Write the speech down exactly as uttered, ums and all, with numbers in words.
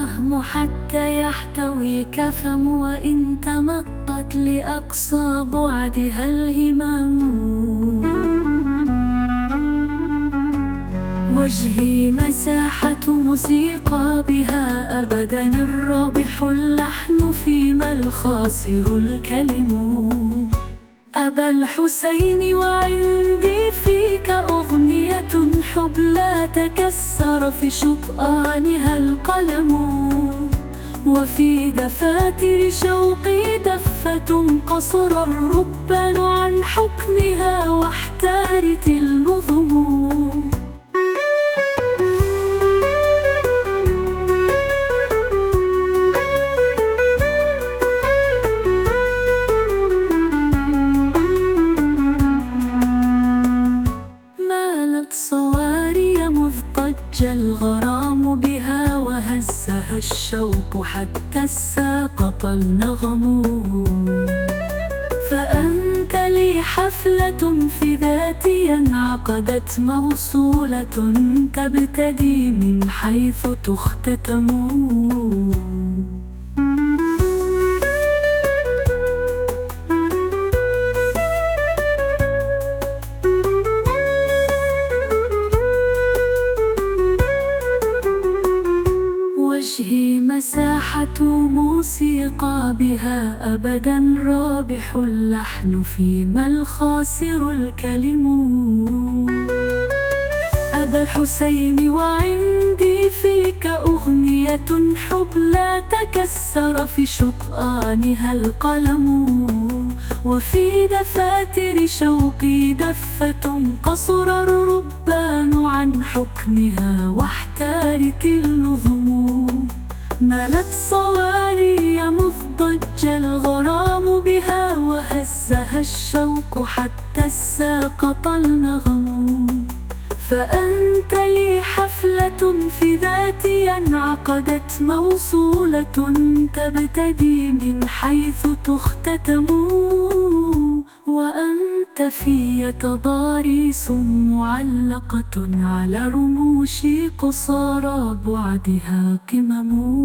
الوهم حتى يحتويك فم، وإن تمطت لأقصى بعدها الهمم. وجهي مساحة موسيقى بها أبدا الرابح اللحن، فيما الخاسر الكلم. أبا الحسين وعندي فيك أغنية حب لا تكسر في شطآنها القلم، وفي دفاتر شوقي دفة قصر الربان عن حكمها واحتارت النظم. صواري مذ ضج الغرام بها، وهزها الشوق حتى ساقط النغم. فأنت لي حفلة في ذاتي انعقدت، موصولة تبتدي من حيث تختتم. وجهي مساحة موسيقى بها أبدا رابح اللحن، فيما الخاسر الكلم. أبا الحسين وعندي فيك أغنية حب لا تكسر في شطآنها القلم، وفي دفاتر شوقي دفة قصر الربان عن حكمها واحتارت النظم. ملت صواري مذ ضج الغرام بها، وهزها الشوق حتى ساقط النغم. فأنت لي حفلة في ذاتي انعقدت، موصولة تبتدي من حيث تختتم. وأنت في تضاريس معلقة على رموش قصارى بعدها قمم.